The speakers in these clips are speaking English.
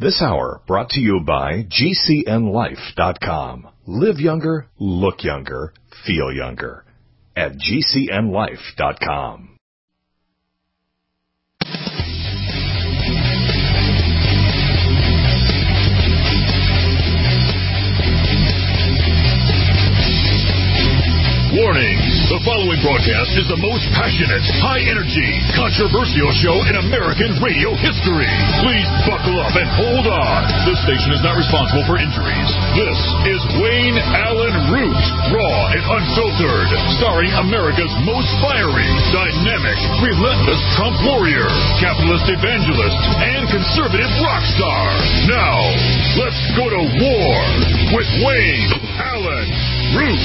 This hour brought to you by GCNLife.com. Live younger, look younger, feel younger at GCNLife.com. Warning! The following broadcast is the most passionate, high-energy, controversial show in American radio history. Please buckle up and hold on. This station is not responsible for injuries. This is Wayne Allen Root, raw and unfiltered, starring America's most fiery, dynamic, relentless Trump warrior, capitalist evangelist, and conservative rock star. Now, let's go to war with Wayne Allen Root.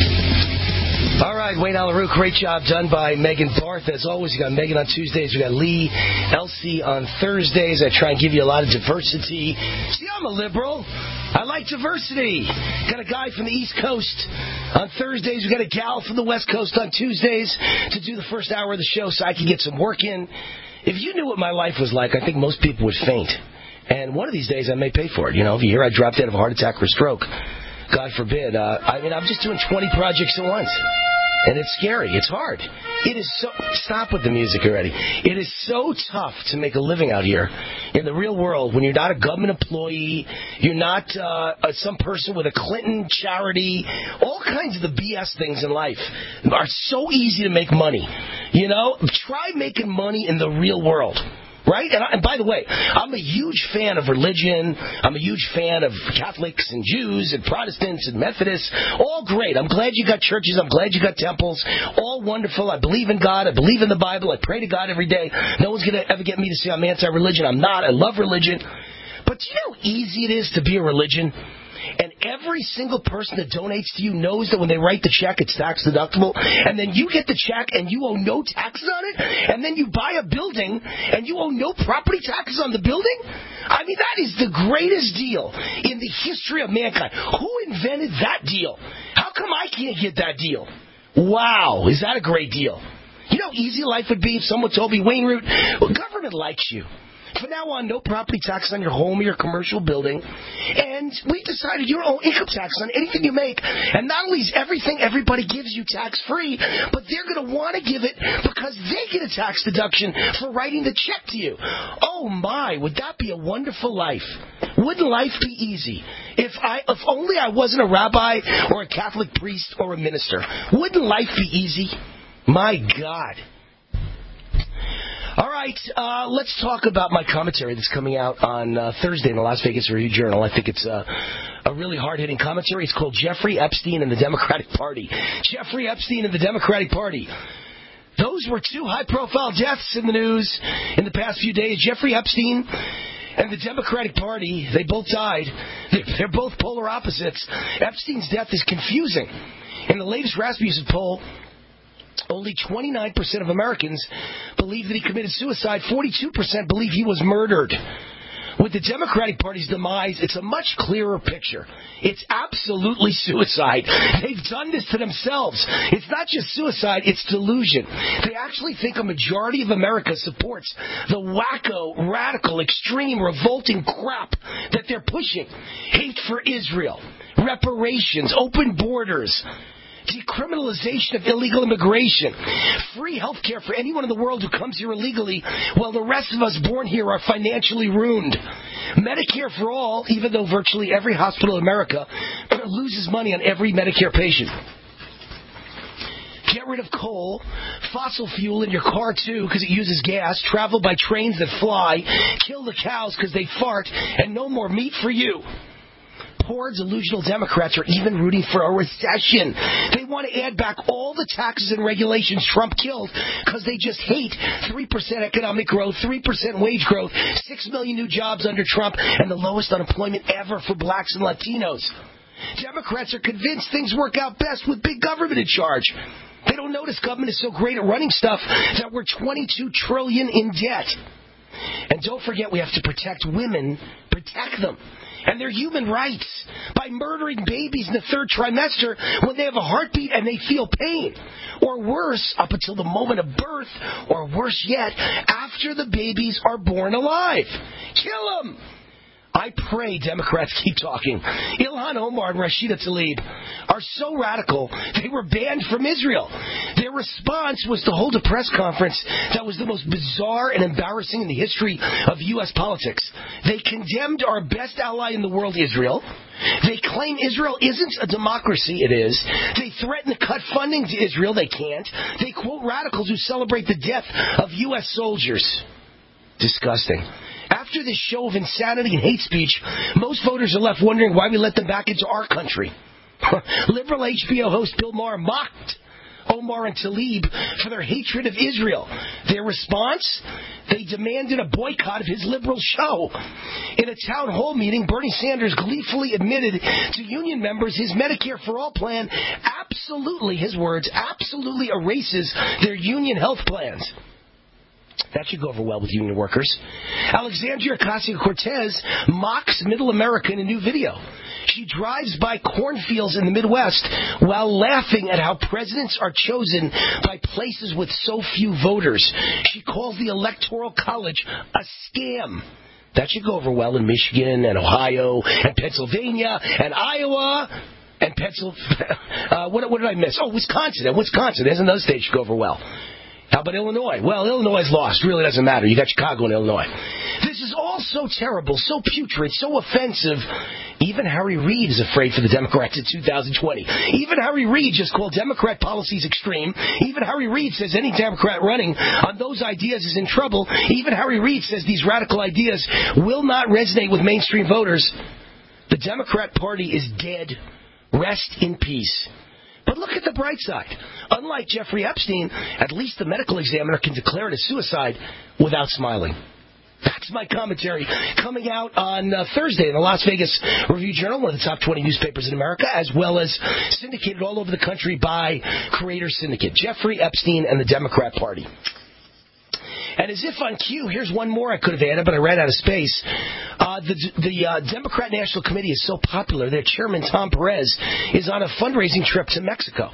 All right, Wayne Allen Root, great job done by Megan Barth. As always, you got Megan on Tuesdays, we got Lee, Elsie on Thursdays. I try and give you a lot of diversity. See, I'm a liberal. I like diversity. Got a guy from the East Coast on Thursdays. We got a gal from the West Coast on Tuesdays to do the first hour of the show so I can get some work in. If you knew what my life was like, I think most people would faint. And one of these days I may pay for it. You know, if you hear I dropped dead of a heart attack or a stroke, God forbid. I'm just doing 20 projects at once. And it's scary. It's hard. It is so... Stop with the music already. It is so tough to make a living out here in the real world when you're not a government employee, you're not some person with a Clinton charity. All kinds of the BS things in life are so easy to make money. You know? Try making money in the real world. Right? And by the way, I'm a huge fan of religion. I'm a huge fan of Catholics and Jews and Protestants and Methodists. All great. I'm glad you got churches. I'm glad you got temples. All wonderful. I believe in God. I believe in the Bible. I pray to God every day. No one's going to ever get me to say I'm anti-religion. I'm not. I love religion. But do you know how easy it is to be a religion? And every single person that donates to you knows that when they write the check, it's tax deductible. And then you get the check and you owe no taxes on it. And then you buy a building and you owe no property taxes on the building. I mean, that is the greatest deal in the history of mankind. Who invented that deal? How come I can't get that deal? Wow, is that a great deal? You know how easy life would be if someone told me, Wayne Root, well, government likes you. From now on, no property tax on your home or your commercial building. And we decided you don't owe income tax on anything you make. And not only is everything everybody gives you tax-free, but they're going to want to give it because they get a tax deduction for writing the check to you. Oh, my, would that be a wonderful life? Wouldn't life be easy? If only I wasn't a rabbi or a Catholic priest or a minister. Wouldn't life be easy? My God. All right, let's talk about my commentary that's coming out on Thursday in the Las Vegas Review-Journal. I think it's a really hard-hitting commentary. It's called Jeffrey Epstein and the Democratic Party. Jeffrey Epstein and the Democratic Party. Those were two high-profile deaths in the news in the past few days. Jeffrey Epstein and the Democratic Party, they both died. They're both polar opposites. Epstein's death is confusing. In the latest Rasmussen poll, only 29% of Americans believe that he committed suicide. 42% believe he was murdered. With the Democratic Party's demise, it's a much clearer picture. It's absolutely suicide. They've done this to themselves. It's not just suicide, it's delusion. They actually think a majority of America supports the wacko, radical, extreme, revolting crap that they're pushing. Hate for Israel, reparations, open borders, decriminalization of illegal immigration, free health care for anyone in the world who comes here illegally, while the rest of us born here are financially ruined. Medicare for all, even though virtually every hospital in America loses money on every Medicare patient. Get rid of coal, fossil fuel in your car too because it uses gas, travel by trains that fly, kill the cows because they fart, and no more meat for you. Poor, delusional Democrats are even rooting for a recession. They want to add back all the taxes and regulations Trump killed because they just hate 3% economic growth, 3% wage growth, 6 million new jobs under Trump, and the lowest unemployment ever for blacks and Latinos. Democrats are convinced things work out best with big government in charge. They don't notice government is so great at running stuff that we're $22 trillion in debt. And don't forget we have to protect women, protect them. And their human rights by murdering babies in the third trimester when they have a heartbeat and they feel pain. Or worse, up until the moment of birth, or worse yet, after the babies are born alive. Kill them! I pray Democrats keep talking. Ilhan Omar and Rashida Tlaib are so radical, they were banned from Israel. Their response was to hold a press conference that was the most bizarre and embarrassing in the history of U.S. politics. They condemned our best ally in the world, Israel. They claim Israel isn't a democracy. It is. They threaten to cut funding to Israel. They can't. They quote radicals who celebrate the death of U.S. soldiers. Disgusting. After this show of insanity and hate speech, most voters are left wondering why we let them back into our country. Liberal HBO host Bill Maher mocked Omar and Tlaib for their hatred of Israel. Their response? They demanded a boycott of his liberal show. In a town hall meeting, Bernie Sanders gleefully admitted to union members his Medicare for All plan absolutely, his words, absolutely erases their union health plans. That should go over well with union workers. Alexandria Ocasio-Cortez mocks Middle America in a new video. She drives by cornfields in the Midwest while laughing at how presidents are chosen by places with so few voters. She calls the Electoral College a scam. That should go over well in Michigan and Ohio and Pennsylvania and Iowa and what did I miss? Oh, Wisconsin. And Wisconsin. There's another state should go over well. How about Illinois? Well, Illinois is lost. Really doesn't matter. You got Chicago and Illinois. This is all so terrible, so putrid, so offensive. Even Harry Reid is afraid for the Democrats in 2020. Even Harry Reid just called Democrat policies extreme. Even Harry Reid says any Democrat running on those ideas is in trouble. Even Harry Reid says these radical ideas will not resonate with mainstream voters. The Democrat Party is dead. Rest in peace. But look at the bright side. Unlike Jeffrey Epstein, at least the medical examiner can declare it a suicide without smiling. That's my commentary coming out on Thursday in the Las Vegas Review-Journal, one of the top 20 newspapers in America, as well as syndicated all over the country by Creator Syndicate. Jeffrey Epstein and the Democrat Party. And as if on cue, here's one more I could have added, but I ran out of space. The Democrat National Committee is so popular, their chairman, Tom Perez, is on a fundraising trip to Mexico.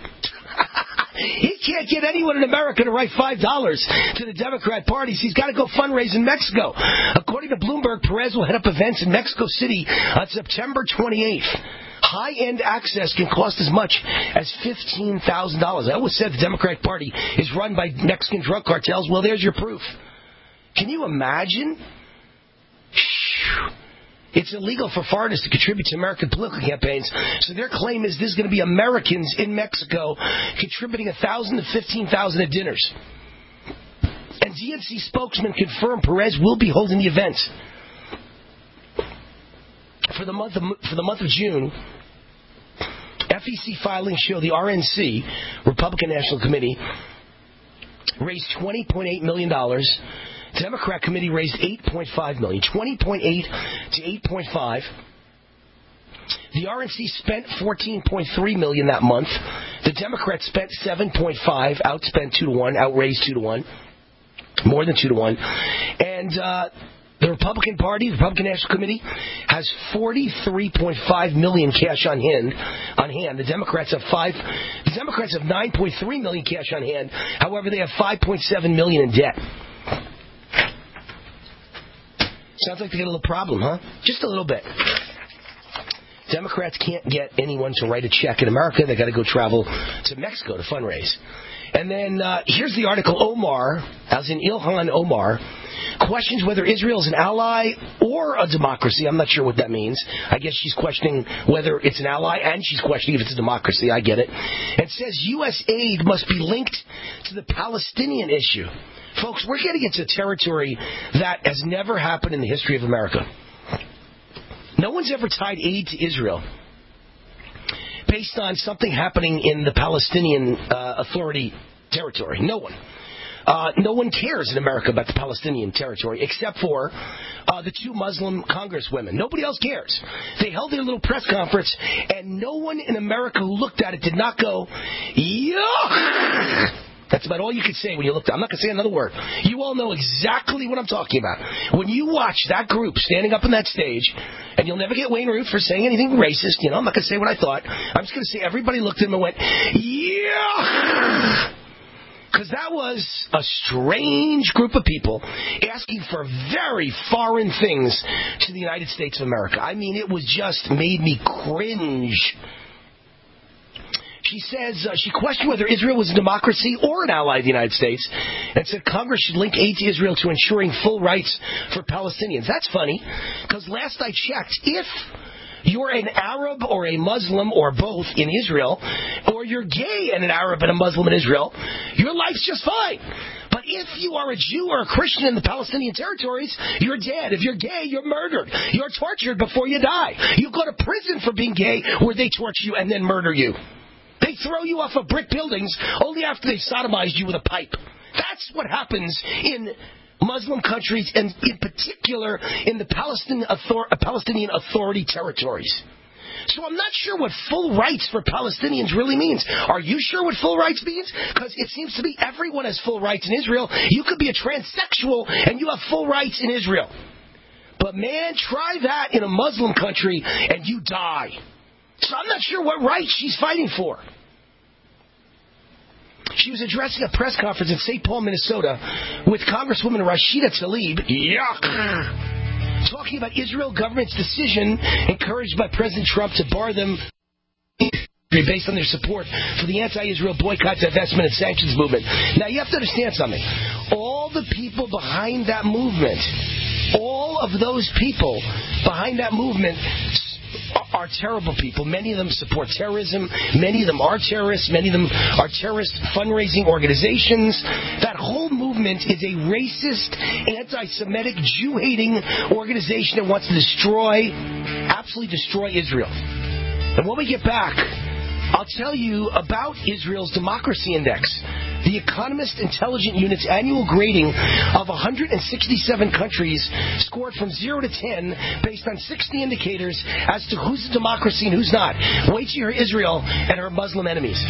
He can't get anyone in America to write $5 to the Democrat Party, so he's got to go fundraise in Mexico. According to Bloomberg, Perez will head up events in Mexico City on September 28th. High-end access can cost as much as $15,000. I always said the Democratic Party is run by Mexican drug cartels. Well, there's your proof. Can you imagine? It's illegal for foreigners to contribute to American political campaigns, so their claim is this is going to be Americans in Mexico contributing $1,000 to $15,000 at dinners. And DNC spokesman confirmed Perez will be holding the event. For the month of June, FEC filings show the RNC, Republican National Committee, raised $20.8 million. Democrat Committee raised $8.5 million. 20.8 to 8.5. The RNC spent $14.3 million that month. The Democrats spent $7.5, outspent 2-1, outraised 2-1, more than 2-1, and the Republican Party, the Republican National Committee, has $43.5 million cash on hand. The Democrats have $9.3 million cash on hand. However, they have $5.7 million in debt. Sounds like they got a little problem, huh? Just a little bit. Democrats can't get anyone to write a check in America. They got to go travel to Mexico to fundraise. And then here's the article. Omar, as in Ilhan Omar, questions whether Israel is an ally or a democracy. I'm not sure what that means. I guess she's questioning whether it's an ally, and she's questioning if it's a democracy. I get it. It says U.S. aid must be linked to the Palestinian issue. Folks, we're getting into territory that has never happened in the history of America. No one's ever tied aid to Israel based on something happening in the Palestinian Authority territory. No one. No one cares in America about the Palestinian territory except for the two Muslim congresswomen. Nobody else cares. They held their little press conference, and no one in America who looked at it did not go, yuck! That's about all you could say when you looked at it. I'm not going to say another word. You all know exactly what I'm talking about. When you watch that group standing up on that stage, and you'll never get Wayne Root for saying anything racist, you know, I'm not going to say what I thought. I'm just going to say everybody looked at him and went, yeah! Because that was a strange group of people asking for very foreign things to the United States of America. I mean, it was just made me cringe. She says she questioned whether Israel was a democracy or an ally of the United States and said Congress should link aid to Israel to ensuring full rights for Palestinians. That's funny, because last I checked, if you're an Arab or a Muslim or both in Israel, or you're gay and an Arab and a Muslim in Israel, your life's just fine. But if you are a Jew or a Christian in the Palestinian territories, you're dead. If you're gay, you're murdered. You're tortured before you die. You go to prison for being gay, where they torture you and then murder you. They throw you off of brick buildings only after they've sodomized you with a pipe. That's what happens in Muslim countries, and in particular in the Palestinian Authority territories. So I'm not sure what full rights for Palestinians really means. Are you sure what full rights means? Because it seems to be everyone has full rights in Israel. You could be a transsexual and you have full rights in Israel. But man, try that in a Muslim country and you die. So I'm not sure what rights she's fighting for. She was addressing a press conference in St. Paul, Minnesota, with Congresswoman Rashida Tlaib, talking about Israel government's decision, encouraged by President Trump, to bar them based on their support for the anti-Israel boycott, divestment, and sanctions movement. Now, you have to understand something. All the people behind that movement, all of those people behind that movement are terrible people. Many of them support terrorism. Many of them are terrorists. Many of them are terrorist fundraising organizations. That whole movement is a racist, anti-Semitic, Jew-hating organization that wants to absolutely destroy Israel. And when we get back, I'll tell you about Israel's Democracy Index, the Economist Intelligence Unit's annual grading of 167 countries, scored from 0 to 10 based on 60 indicators as to who's a democracy and who's not. Wait till you hear Israel and her Muslim enemies.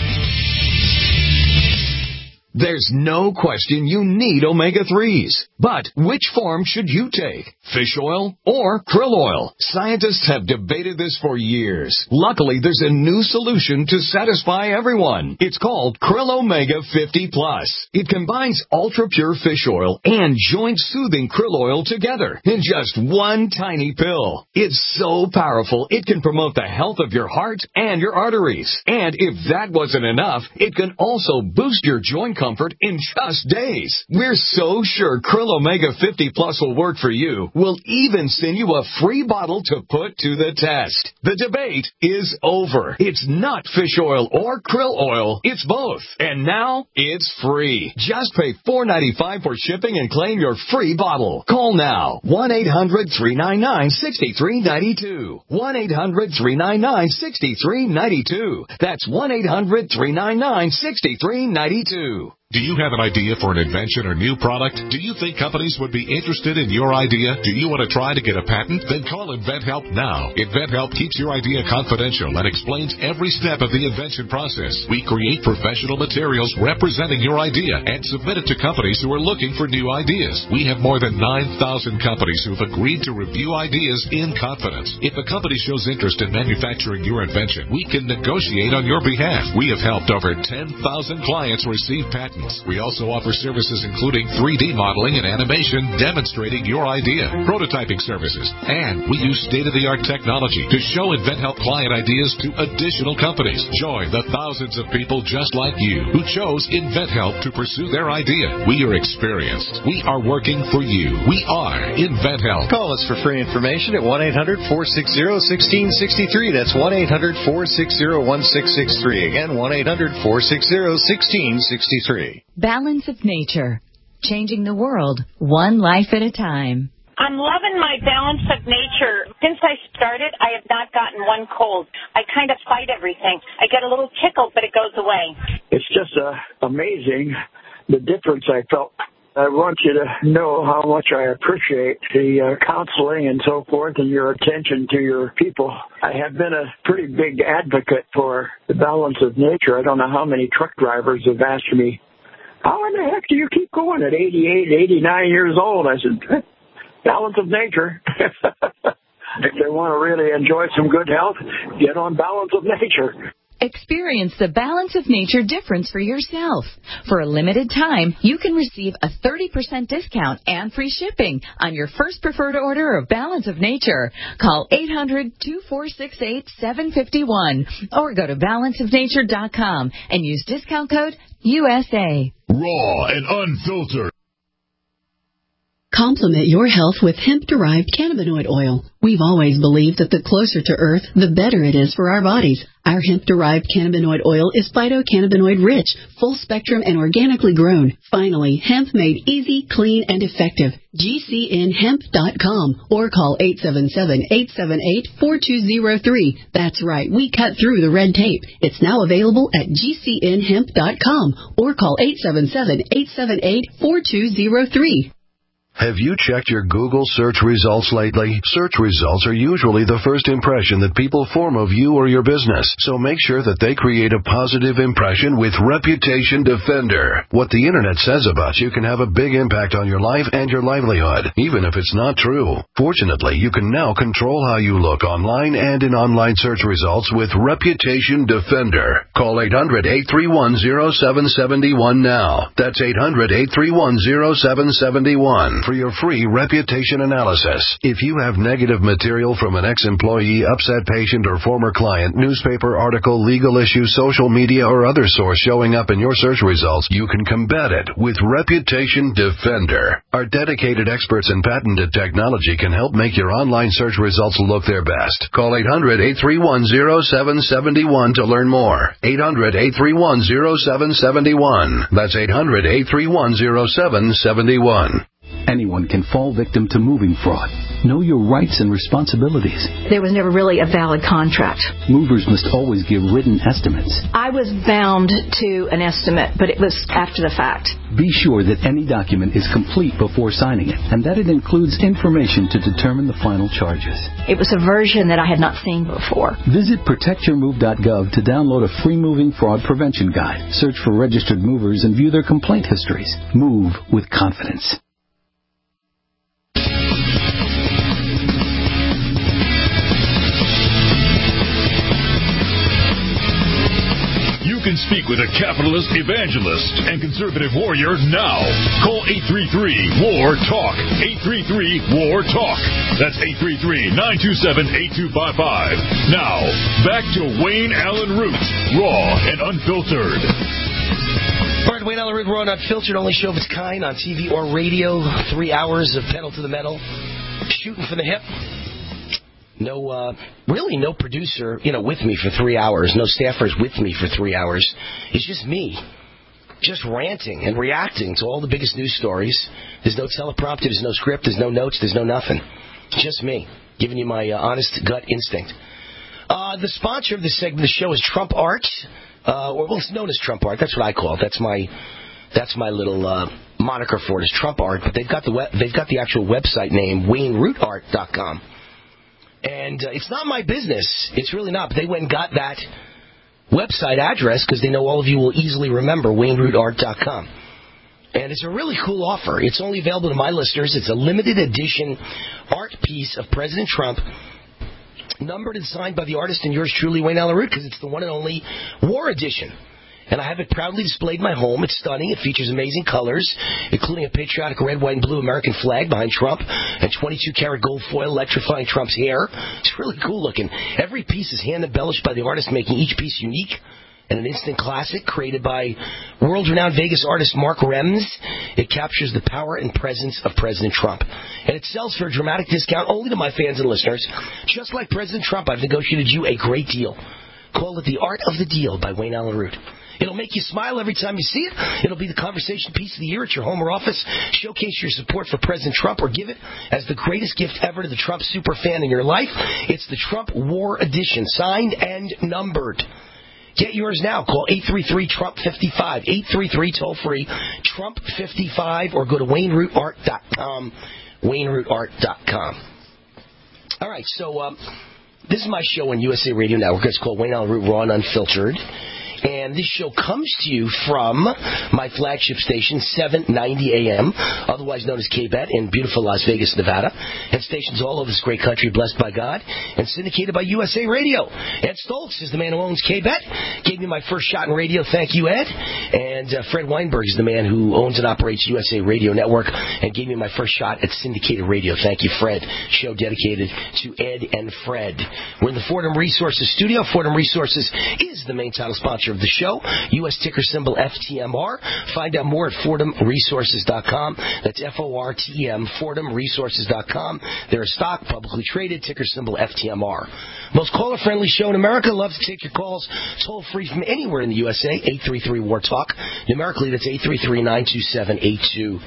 There's no question you need omega-3s. But which form should you take? Fish oil or krill oil? Scientists have debated this for years. Luckily, there's a new solution to satisfy everyone. It's called Krill Omega 50 Plus. It combines ultra-pure fish oil and joint-soothing krill oil together in just one tiny pill. It's so powerful, it can promote the health of your heart and your arteries. And if that wasn't enough, it can also boost your joint comfort in just days. We're so sure Krill Omega 50 Plus will work for you. We'll even send you a free bottle to put to the test. The debate is over. It's not fish oil or krill oil. It's both. And now it's free. Just pay $4.95 for shipping and claim your free bottle. Call now. 1-800-399-6392. 1-800-399-6392. That's 1-800-399-6392. Do you have an idea for an invention or new product? Do you think companies would be interested in your idea? Do you want to try to get a patent? Then call InventHelp now. InventHelp keeps your idea confidential and explains every step of the invention process. We create professional materials representing your idea and submit it to companies who are looking for new ideas. We have more than 9,000 companies who have agreed to review ideas in confidence. If a company shows interest in manufacturing your invention, we can negotiate on your behalf. We have helped over 10,000 clients receive patents. We also offer services including 3D modeling and animation demonstrating your idea, prototyping services, and we use state-of-the-art technology to show InventHelp client ideas to additional companies. Join the thousands of people just like you who chose InventHelp to pursue their idea. We are experienced. We are working for you. We are InventHelp. Call us for free information at 1-800-460-1663. That's 1-800-460-1663. Again, 1-800-460-1663. Balance of Nature, changing the world one life at a time. I'm loving my Balance of Nature. Since I started, I have not gotten one cold. I kind of fight everything. I get a little tickle, but it goes away. It's just amazing the difference I felt. I want you to know how much I appreciate the counseling and so forth and your attention to your people. I have been a pretty big advocate for the Balance of Nature. I don't know how many truck drivers have asked me, how in the heck do you keep going at 88, 89 years old? I said, Balance of Nature. If they want to really enjoy some good health, get on Balance of Nature. Experience the Balance of Nature difference for yourself. For a limited time, you can receive a 30% discount and free shipping on your first preferred order of Balance of Nature. Call 800-2468-751 or go to balanceofnature.com and use discount code USA. Raw and unfiltered. Complement your health with hemp-derived cannabinoid oil. We've always believed that the closer to Earth, the better it is for our bodies. Our hemp-derived cannabinoid oil is phytocannabinoid-rich, full-spectrum, and organically grown. Finally, hemp made easy, clean, and effective. GCNhemp.com or call 877-878-4203. That's right, we cut through the red tape. It's now available at GCNhemp.com or call 877-878-4203. Have you checked your Google search results lately? Search results are usually the first impression that people form of you or your business, so make sure that they create a positive impression with Reputation Defender. What the Internet says about you can have a big impact on your life and your livelihood, even if it's not true. Fortunately, you can now control how you look online and in online search results with Reputation Defender. Call 800-831-0771 now. That's 800-831-0771. For your free reputation analysis. If you have negative material from an ex-employee, upset patient, or former client, newspaper article, legal issue, social media, or other source showing up in your search results, you can combat it with Reputation Defender. Our dedicated experts in patented technology can help make your online search results look their best. Call 800-831-0771 to learn more. 800-831-0771. That's 800-831-0771. Anyone can fall victim to moving fraud. Know your rights and responsibilities. There was never really a valid contract. Movers must always give written estimates. I was bound to an estimate, but it was after the fact. Be sure that any document is complete before signing it, and that it includes information to determine the final charges. It was a version that I had not seen before. Visit protectyourmove.gov to download a free moving fraud prevention guide. Search for registered movers and view their complaint histories. Move with confidence. You can speak with a capitalist, evangelist, and conservative warrior now. Call 833-WAR-TALK. 833-WAR-TALK. That's 833-927-8255. Now, back to Wayne Allen Root, raw and unfiltered. All right, Wayne Allen Root, raw and unfiltered, only show of its kind on TV or radio. 3 hours of pedal to the metal, shooting from the hip. Really no producer, with me for 3 hours. No staffers with me for 3 hours. It's just me, just ranting and reacting to all the biggest news stories. There's no teleprompter, there's no script, there's no notes, there's no nothing. Just me, giving you my honest gut instinct. The sponsor of this segment of the show is Trump Art, it's known as Trump Art. That's what I call it. That's my little moniker for it is Trump Art. But they've got the actual website name, WayneRootArt.com. And it's not my business. It's really not. But they went and got that website address because they know all of you will easily remember WayneRootArt.com. And it's a really cool offer. It's only available to my listeners. It's a limited edition art piece of President Trump, numbered and signed by the artist and yours truly, Wayne Allen Root, because it's the one and only War Edition. And I have it proudly displayed in my home. It's stunning. It features amazing colors, including a patriotic red, white, and blue American flag behind Trump and 22-karat gold foil electrifying Trump's hair. It's really cool looking. Every piece is hand-embellished by the artist, making each piece unique and an instant classic created by world-renowned Vegas artist Mark Rems. It captures the power and presence of President Trump. And it sells for a dramatic discount only to my fans and listeners. Just like President Trump, I've negotiated you a great deal. Call it The Art of the Deal by Wayne Allen Root. It'll make you smile every time you see it. It'll be the conversation piece of the year at your home or office. Showcase your support for President Trump or give it as the greatest gift ever to the Trump superfan in your life. It's the Trump War Edition, signed and numbered. Get yours now. Call 833-TRUMP-55, 833 toll-free, Trump-55, or go to WayneRootArt.com, WayneRootArt.com. All right, so this is my show on USA Radio Network. It's called Wayne Allen Root, Raw and Unfiltered. And And this show comes to you from my flagship station, 790 AM, otherwise known as KBET, in beautiful Las Vegas, Nevada. And stations all over this great country, blessed by God, and syndicated by USA Radio. Ed Stoltz is the man who owns KBET. Gave me my first shot in radio. Thank you, Ed. And Fred Weinberg is the man who owns and operates USA Radio Network and gave me my first shot at syndicated radio. Thank you, Fred. Show dedicated to Ed and Fred. We're in the Fordham Resources studio. Fordham Resources is the main title sponsor of the show. U.S. ticker symbol FTMR. Find out more at FordhamResources.com. That's FORTM, FordhamResources.com. They're a stock, publicly traded, ticker symbol FTMR. Most caller-friendly show in America. Love to take your calls toll-free from anywhere in the USA. 833-WAR-TALK. Numerically, that's 833-927-8255.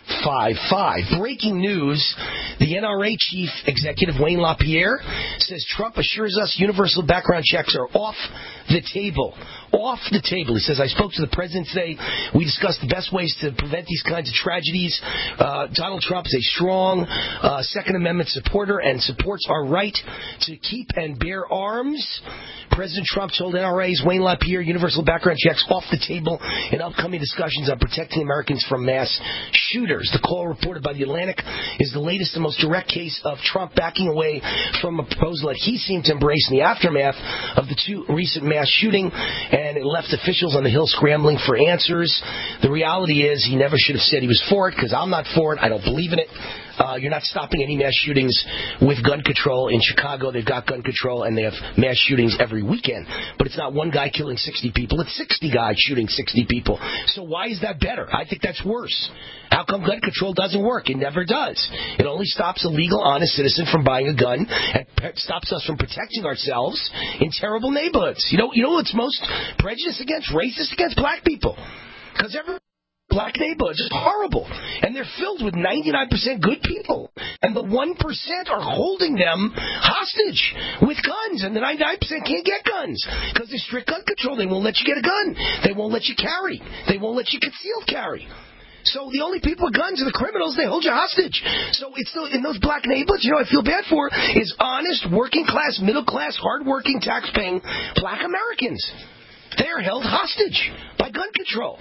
Breaking news. The NRA chief executive, Wayne LaPierre, says Trump assures us universal background checks are off the table. Off the table. He says, I spoke to the president today. We discussed the best ways to prevent these kinds of tragedies. Donald Trump is a strong Second Amendment supporter and supports our right to keep and bear arms. President Trump told NRA's Wayne LaPierre universal background checks off the table in upcoming discussions on protecting Americans from mass shooters. The call reported by The Atlantic is the latest and most direct case of Trump backing away from a proposal that he seemed to embrace in the aftermath of the two recent mass shootings, and it left officials on the Hill scrambling for answers. The reality is he never should have said he was for it, because I'm not for it. I don't believe in it. You're not stopping any mass shootings with gun control. In Chicago, they've got gun control, and they have mass shootings every weekend. But it's not one guy killing 60 people. It's 60 guys shooting 60 people. So why is that better? I think that's worse. How come gun control doesn't work? It never does. It only stops a legal, honest citizen from buying a gun and stops us from protecting ourselves in terrible neighborhoods. You know what's most prejudiced against? Racist against black people. Because every black neighborhoods is horrible, and they're filled with 99% good people, and the 1% are holding them hostage with guns, and the 99% can't get guns because there's strict gun control. They won't let you get a gun. They won't let you carry. They won't let you concealed carry. So the only people with guns are the criminals. They hold you hostage. So it's in those black neighborhoods, I feel bad for, is honest, working class, middle class, hardworking, tax-paying black Americans. They are held hostage by gun control.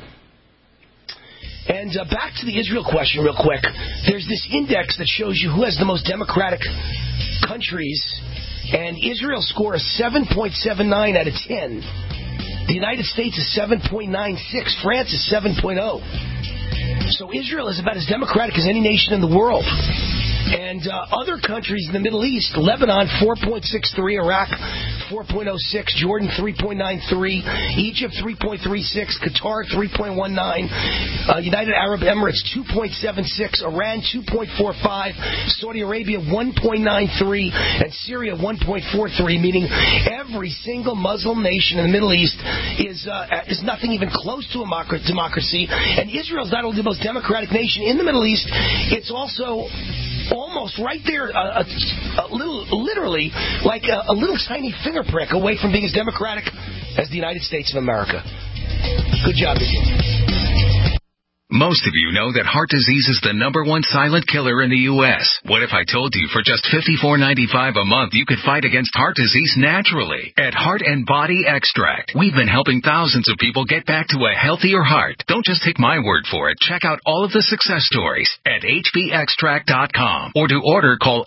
And back to the Israel question real quick. There's this index that shows you who has the most democratic countries, and Israel score a 7.79 out of 10. The United States is 7.96. France is 7.0. So Israel is about as democratic as any nation in the world. And other countries in the Middle East, Lebanon 4.63, Iraq 4.06, Jordan 3.93, Egypt 3.36, Qatar 3.19, United Arab Emirates 2.76, Iran 2.45, Saudi Arabia 1.93, and Syria 1.43, meaning every single Muslim nation in the Middle East is nothing even close to a democracy. And Israel's not only the most democratic nation in the Middle East, it's also almost right there, literally, like a little tiny finger prick away from being as democratic as the United States of America. Good job, Mickey. Most of you know that heart disease is the #1 silent killer in the U.S. What if I told you for just $54.95 a month you could fight against heart disease naturally? At Heart and Body Extract, we've been helping thousands of people get back to a healthier heart. Don't just take my word for it. Check out all of the success stories at hbextract.com. Or to order, call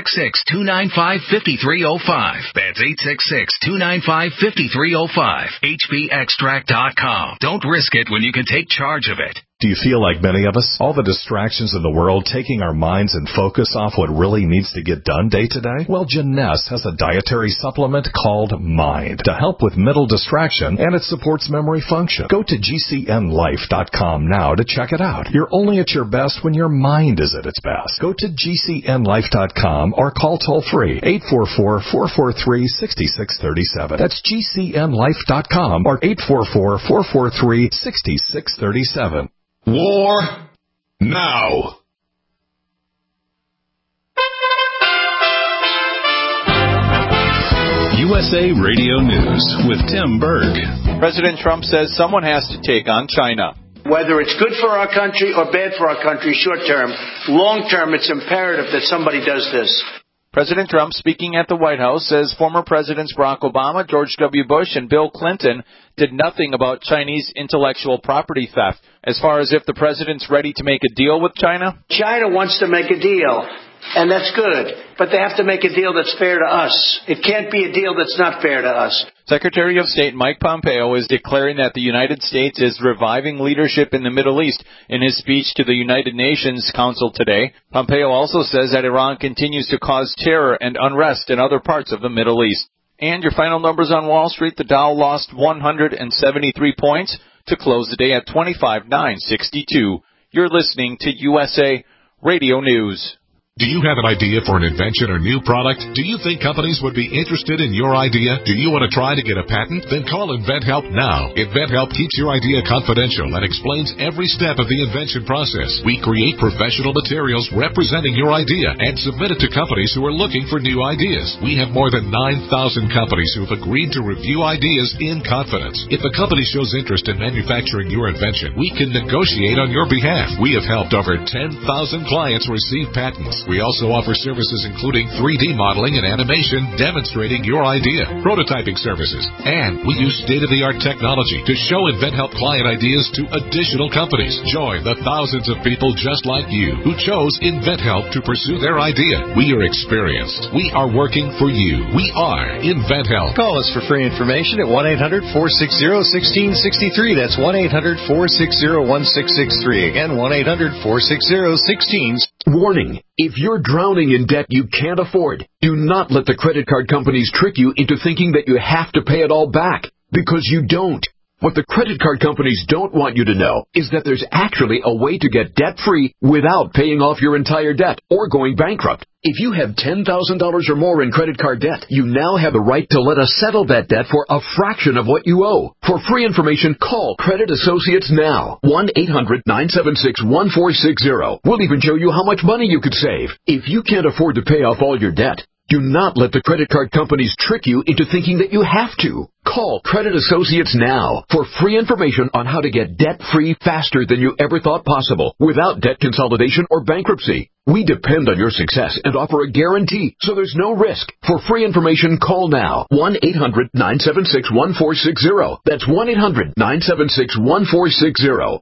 866-295-5305. That's 866-295-5305. hbextract.com. Don't risk it when you can take charge of it. Do you feel like many of us? All the distractions in the world taking our minds and focus off what really needs to get done day to day? Well, Jeunesse has a dietary supplement called Mind to help with mental distraction, and it supports memory function. Go to GCNlife.com now to check it out. You're only at your best when your mind is at its best. Go to GCNlife.com or call toll-free 844-443-6637. That's GCNlife.com or 844-443-6637. War now. USA Radio News with Tim Berg. President Trump says someone has to take on China. Whether it's good for our country or bad for our country short term, long term it's imperative that somebody does this. President Trump, speaking at the White House, says former Presidents Barack Obama, George W. Bush, and Bill Clinton did nothing about Chinese intellectual property theft. As far as if the president's ready to make a deal with China? China wants to make a deal, and that's good. But they have to make a deal that's fair to us. It can't be a deal that's not fair to us. Secretary of State Mike Pompeo is declaring that the United States is reviving leadership in the Middle East in his speech to the United Nations Council today. Pompeo also says that Iran continues to cause terror and unrest in other parts of the Middle East. And your final numbers on Wall Street, the Dow lost 173 points to close the day at 25,962. You're listening to USA Radio News. Do you have an idea for an invention or new product? Do you think companies would be interested in your idea? Do you want to try to get a patent? Then call InventHelp now. InventHelp keeps your idea confidential and explains every step of the invention process. We create professional materials representing your idea and submit it to companies who are looking for new ideas. We have more than 9,000 companies who have agreed to review ideas in confidence. If a company shows interest in manufacturing your invention, we can negotiate on your behalf. We have helped over 10,000 clients receive patents. We also offer services including 3D modeling and animation demonstrating your idea, prototyping services, and we use state-of-the-art technology to show InventHelp client ideas to additional companies. Join the thousands of people just like you who chose InventHelp to pursue their idea. We are experienced. We are working for you. We are InventHelp. Call us for free information at 1-800-460-1663. That's 1-800-460-1663. Again, 1-800-460-1663. Warning. If you're drowning in debt you can't afford, do not let the credit card companies trick you into thinking that you have to pay it all back, because you don't. What the credit card companies don't want you to know is that there's actually a way to get debt-free without paying off your entire debt or going bankrupt. If you have $10,000 or more in credit card debt, you now have the right to let us settle that debt for a fraction of what you owe. For free information, call Credit Associates now. 1-800-976-1460. We'll even show you how much money you could save. If you can't afford to pay off all your debt, do not let the credit card companies trick you into thinking that you have to. Call Credit Associates now for free information on how to get debt-free faster than you ever thought possible without debt consolidation or bankruptcy. We depend on your success and offer a guarantee, so there's no risk. For free information, call now. 1-800-976-1460. That's 1-800-976-1460.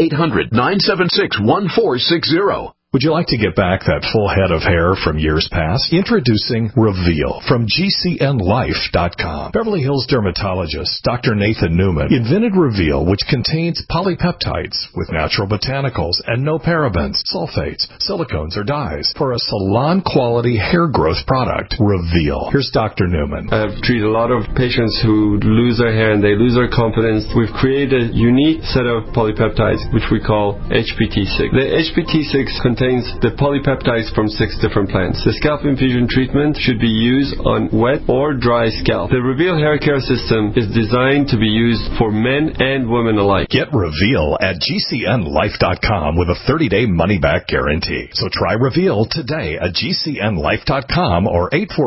1-800-976-1460. Would you like to get back that full head of hair from years past? Introducing Reveal from GCNLife.com. Beverly Hills dermatologist Dr. Nathan Newman invented Reveal, which contains polypeptides with natural botanicals and no parabens, sulfates, silicones, or dyes for a salon-quality hair growth product. Reveal. Here's Dr. Newman. I've treated a lot of patients who lose their hair and they lose their confidence. We've created a unique set of polypeptides, which we call HPT6. The HPT6 contains the polypeptides from 6 different plants. The scalp infusion treatment should be used on wet or dry scalp. The Reveal hair care system is designed to be used for men and women alike. Get Reveal at GCNLife.com with a 30-day money-back guarantee. So try Reveal today at GCNLife.com or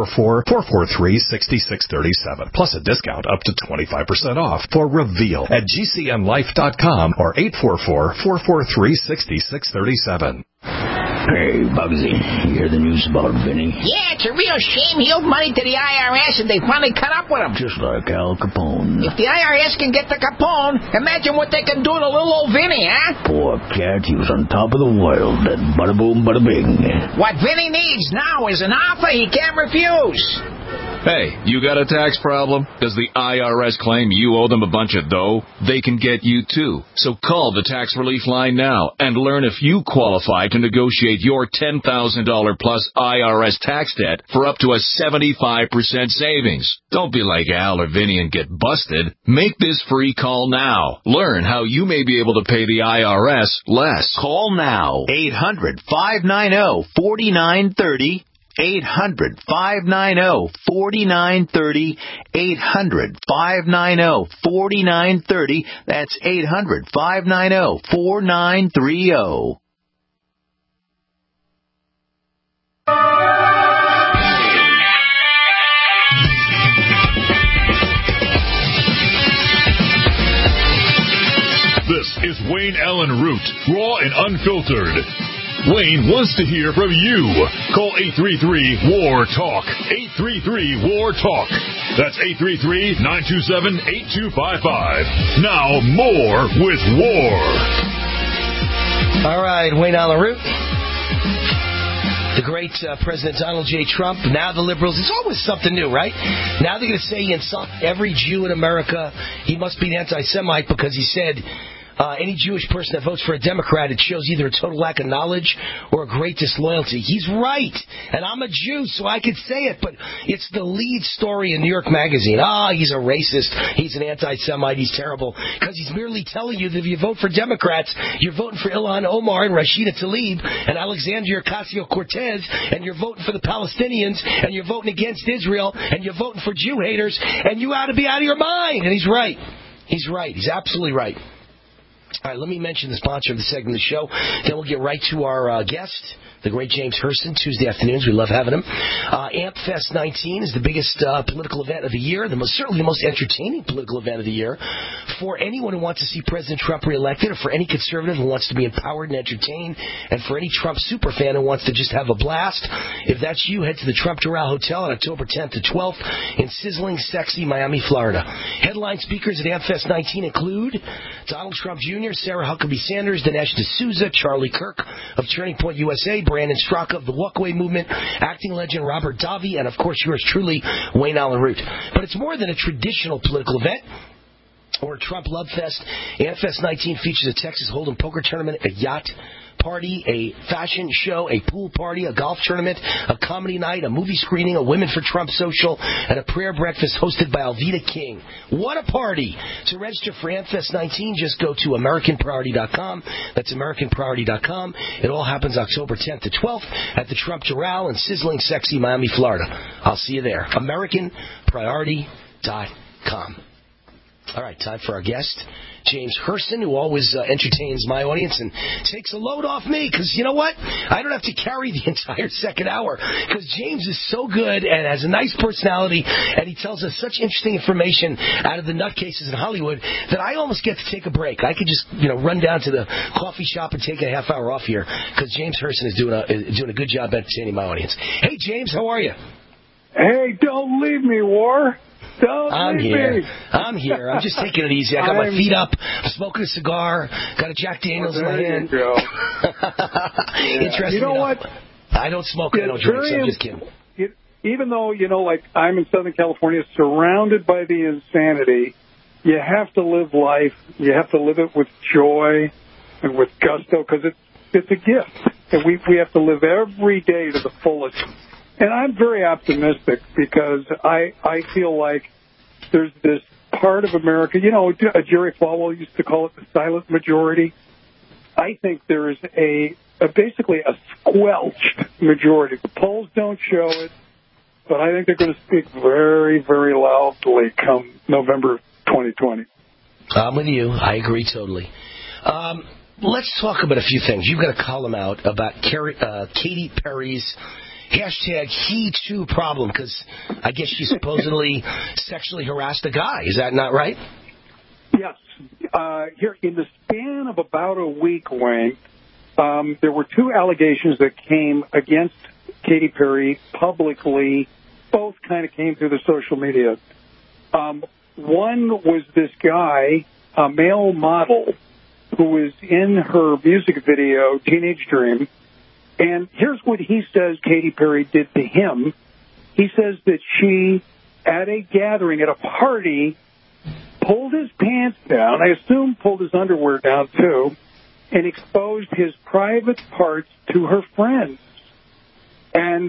844-443-6637. Plus a discount up to 25% off for Reveal at GCNLife.com or 844-443-6637. Hey, Bugsy, you hear the news about Vinny? Yeah, it's a real shame. He owed money to the IRS and they finally cut up with him. Just like Al Capone. If the IRS can get to Capone, imagine what they can do to little old Vinny, huh? Poor cat, he was on top of the world. That bada boom, bada bing. What Vinny needs now is an offer he can't refuse. Hey, you got a tax problem? Does the IRS claim you owe them a bunch of dough? They can get you too. So call the Tax Relief Line now and learn if you qualify to negotiate your $10,000 plus IRS tax debt for up to a 75% savings. Don't be like Al or Vinny and get busted. Make this free call now. Learn how you may be able to pay the IRS less. Call now. 800-590-4930. 800-590-4930. 800-590-4930. That's 800-590-4930. This is Wayne Allen Root, raw and unfiltered. Wayne wants to hear from you. Call 833-WAR-TALK. 833-WAR-TALK. That's 833-927-8255. Now, more with War. All right, Wayne Allen Root. The great President Donald J. Trump. Now the liberals. It's always something new, right? Now they're going to say he insulted every Jew in America. He must be an anti-Semite because he said any Jewish person that votes for a Democrat, it shows either a total lack of knowledge or a great disloyalty. He's right. And I'm a Jew, so I could say it. But it's the lead story in New York Magazine. He's a racist. He's an anti-Semite. He's terrible. Because he's merely telling you that if you vote for Democrats, you're voting for Ilhan Omar and Rashida Tlaib and Alexandria Ocasio-Cortez, and you're voting for the Palestinians, and you're voting against Israel, and you're voting for Jew haters, and you ought to be out of your mind. And he's right. He's right. He's absolutely right. All right, let me mention the sponsor of the segment of the show. Then we'll get right to our guest, the great James Hurston, Tuesday afternoons. We love having him. AmpFest 19 is the biggest political event of the year, certainly the most entertaining political event of the year. For anyone who wants to see President Trump reelected, or for any conservative who wants to be empowered and entertained, and for any Trump superfan who wants to just have a blast, if that's you, head to the Trump Doral Hotel on October 10th to 12th in sizzling, sexy Miami, Florida. Headline speakers at AmpFest 19 include Donald Trump Jr., Sarah Huckabee Sanders, Dinesh D'Souza, Charlie Kirk of Turning Point USA, Brandon Straka of the Walkaway Movement, acting legend Robert Davi, and of course yours truly, Wayne Allen Root. But it's more than a traditional political event or a Trump Love Fest. AmpFest 19 features a Texas Hold'em poker tournament, a yacht party, a fashion show, a pool party, a golf tournament, a comedy night, a movie screening, a Women for Trump social, and a prayer breakfast hosted by Alveda King. What a party! To register for AmpFest 19, just go to AmericanPriority.com. That's AmericanPriority.com. It all happens October 10th to 12th at the Trump Doral in sizzling, sexy Miami, Florida. I'll see you there. AmericanPriority.com. All right, time for our guest, James Hurston, who always entertains my audience and takes a load off me, because you know what? I don't have to carry the entire second hour, because James is so good and has a nice personality, and he tells us such interesting information out of the nutcases in Hollywood that I almost get to take a break. I could just run down to the coffee shop and take a half hour off here, because James Hurston is doing a good job entertaining my audience. Hey, James, how are you? Hey, don't leave me, War. I'm here. I'm just taking it easy. I got my feet up. I'm smoking a cigar. Got a Jack Daniels in my hand. You go. Interesting. You know what? I don't smoke. I don't drink. So I'm just kidding. Even though, like I'm in Southern California, surrounded by the insanity, you have to live life. You have to live it with joy and with gusto, because it's a gift. And we have to live every day to the fullest. And I'm very optimistic, because I feel like there's this part of America, Jerry Falwell used to call it the silent majority. I think there is basically a squelched majority. The polls don't show it, but I think they're going to speak very, very loudly come November 2020. I'm with you. I agree totally. Let's talk about a few things. You've got a column out about Katy Perry's #HeToo problem, because I guess she supposedly sexually harassed a guy. Is that not right? Yes. Here, in the span of about a week, Wayne, there were two allegations that came against Katy Perry publicly. Both kind of came through the social media. One was this guy, a male model, who was in her music video, Teenage Dream. And here's what he says Katy Perry did to him. He says that she, at a gathering, at a party, pulled his pants down, I assume pulled his underwear down too, and exposed his private parts to her friends. And,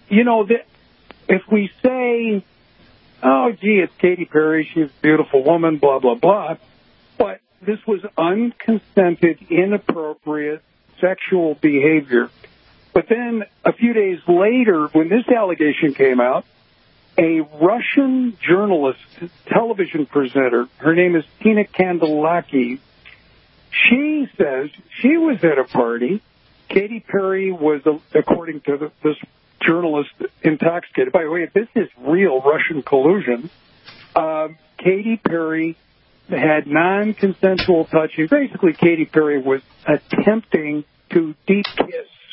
if we say, oh, gee, it's Katy Perry, she's a beautiful woman, blah, blah, blah, but this was unconsented, inappropriate sexual behavior. But then a few days later, when this allegation came out, a Russian journalist, television presenter, her name is Tina Kandelaki, she says she was at a party. Katy Perry was, according to this journalist, intoxicated. By the way, this is real Russian collusion. Katy Perry had non-consensual touching. Basically, Katy Perry was attempting to deep kiss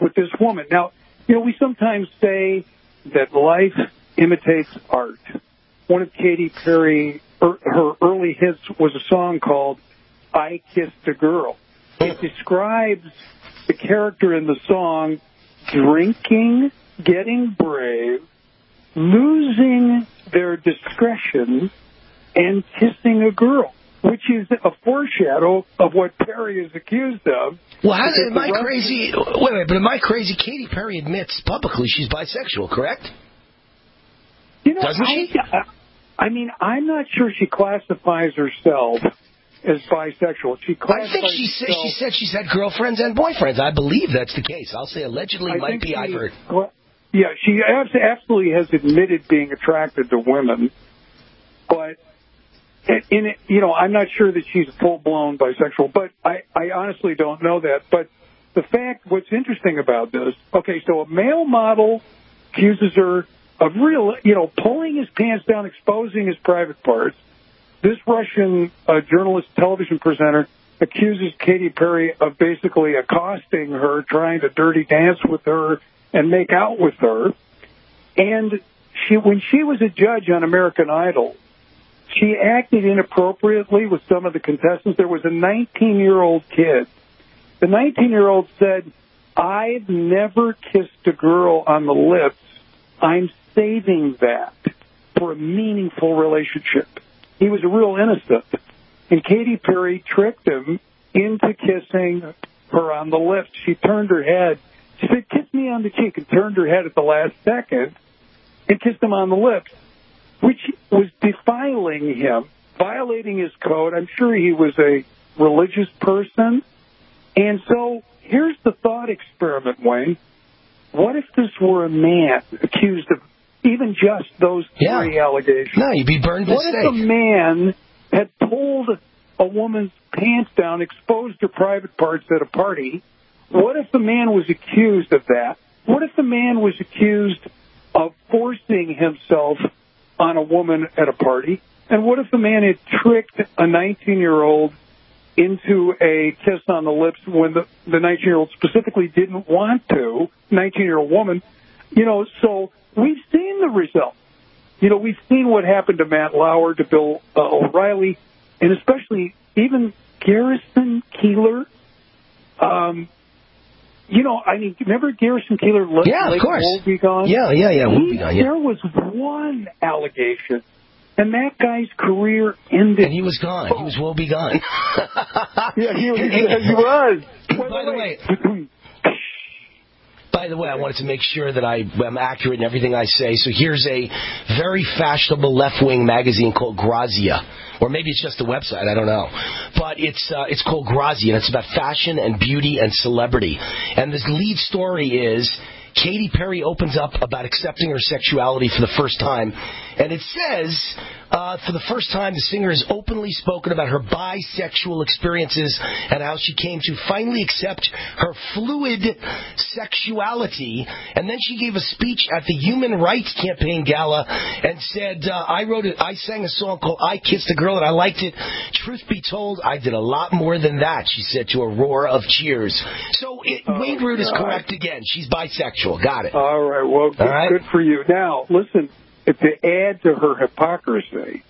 with this woman. Now, we sometimes say that life imitates art. One of Katy Perry, her early hits was a song called I Kissed a Girl. It describes the character in the song drinking, getting brave, losing their discretion, and kissing a girl, which is a foreshadow of what Perry is accused of. Well, am I crazy? Wait, but am I crazy? Katy Perry admits publicly she's bisexual, correct? Doesn't she? I mean, I'm not sure she classifies herself as bisexual. I think she said she's had girlfriends and boyfriends. I believe that's the case. I'll say allegedly might be. I've heard. Yeah, she absolutely has admitted being attracted to women, but I'm not sure that she's full-blown bisexual. But I honestly don't know that. But what's interesting about this? Okay, so a male model accuses her of pulling his pants down, exposing his private parts. This Russian journalist, television presenter, accuses Katy Perry of basically accosting her, trying to dirty dance with her and make out with her. And when she was a judge on American Idol, she acted inappropriately with some of the contestants. There was a 19-year-old kid. The 19-year-old said, I've never kissed a girl on the lips. I'm saving that for a meaningful relationship. He was a real innocent. And Katy Perry tricked him into kissing her on the lips. She turned her head. She said, kiss me on the cheek, and turned her head at the last second and kissed him on the lips, which was defiling him, violating his code. I'm sure he was a religious person. And so here's the thought experiment, Wayne. What if this were a man accused of even just those three allegations? No, you'd be burned at the stake. What if a man had pulled a woman's pants down, exposed her private parts at a party? What if the man was accused of that? What if the man was accused of forcing himself on a woman at a party? And what if the man had tricked a 19-year-old into a kiss on the lips when the 19-year-old specifically didn't want to, 19-year-old woman? So we've seen the result. We've seen what happened to Matt Lauer, to Bill O'Reilly, and especially even Garrison Keillor. Remember Garrison Keillor? Yeah, of course. Woebegone? Yeah, Woebegone, yeah. There was one allegation, and that guy's career ended. And he was gone. He was woebegone. Yeah, he was. By the way, I wanted to make sure that I'm accurate in everything I say. So here's a very fashionable left-wing magazine called Grazia. Or maybe it's just a website, I don't know. But it's called Grazia, and it's about fashion and beauty and celebrity. And this lead story is Katy Perry opens up about accepting her sexuality for the first time. And it says, for the first time, the singer has openly spoken about her bisexual experiences and how she came to finally accept her fluid sexuality. And then she gave a speech at the Human Rights Campaign Gala and said, I sang a song called I Kissed a Girl and I liked it. Truth be told, I did a lot more than that, she said to a roar of cheers. So Wayne Root is correct again. She's bisexual. Got it. All right. Well, good for you. Now, listen. To add to her hypocrisy,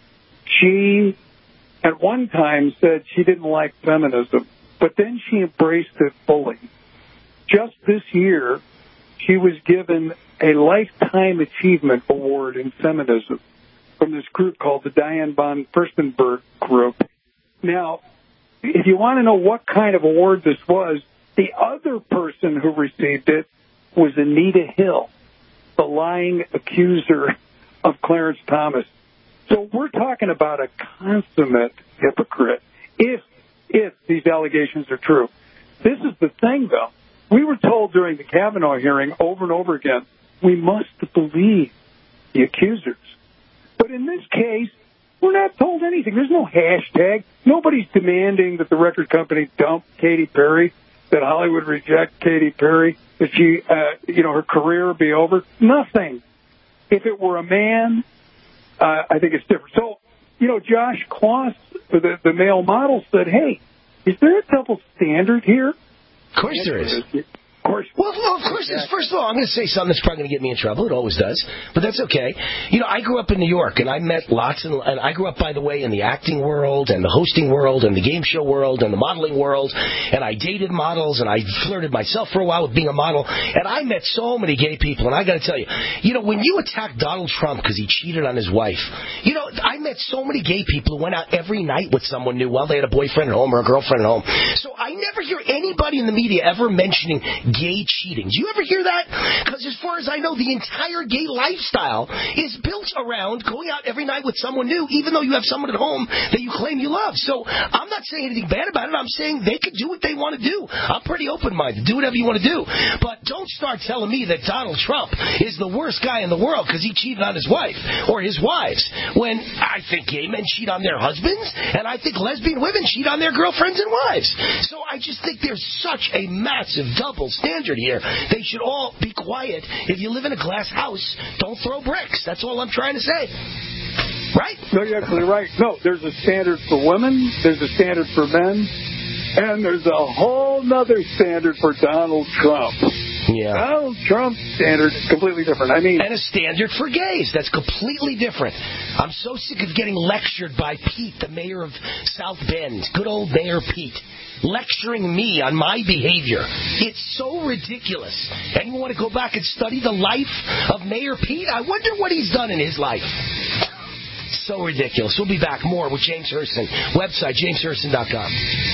she at one time said she didn't like feminism, but then she embraced it fully. Just this year, she was given a Lifetime Achievement Award in Feminism from this group called the Diane von Furstenberg Group. Now, if you want to know what kind of award this was, the other person who received it was Anita Hill, the lying accuser of Clarence Thomas. So we're talking about a consummate hypocrite, if these allegations are true. This is the thing, though. We were told during the Kavanaugh hearing over and over again, we must believe the accusers. But in this case, we're not told anything. There's no hashtag. Nobody's demanding that the record company dump Katy Perry, that Hollywood reject Katy Perry, that she, her career be over. Nothing. If it were a man, I think it's different. So, Josh Kloss, the male model, said, hey, is there a double standard here? Of course there is. course. Well, of course. First of all, I'm going to say something that's probably going to get me in trouble. It always does, but that's okay. I grew up in New York, and I met lots, and I grew up, by the way, in the acting world, and the hosting world, and the game show world, and the modeling world, and I dated models, and I flirted myself for a while with being a model, and I met so many gay people, and I got to tell you, when you attack Donald Trump because he cheated on his wife, I met so many gay people who went out every night with someone new while they had a boyfriend at home or a girlfriend at home. So I never hear anybody in the media ever mentioning gay cheating. Do you ever hear that? Because as far as I know, the entire gay lifestyle is built around going out every night with someone new, even though you have someone at home that you claim you love. So I'm not saying anything bad about it. I'm saying they could do what they want to do. I'm pretty open-minded. Do whatever you want to do. But don't start telling me that Donald Trump is the worst guy in the world because he cheated on his wife or his wives, when I think gay men cheat on their husbands, and I think lesbian women cheat on their girlfriends and wives. So I just think there's such a massive double standard here. They should all be quiet. If you live in a glass house, don't throw bricks. That's all I'm trying to say. Right? No, you're absolutely right. No, there's a standard for women, there's a standard for men, and there's a whole nother standard for Donald Trump. Yeah. Donald Trump's standard is completely different. And a standard for gays. That's completely different. I'm so sick of getting lectured by Pete, the mayor of South Bend. Good old Mayor Pete. Lecturing me on my behavior. It's so ridiculous. And you want to go back and study the life of Mayor Pete? I wonder what he's done in his life. So ridiculous. We'll be back more with James Hurston. Website, jameshurston.com.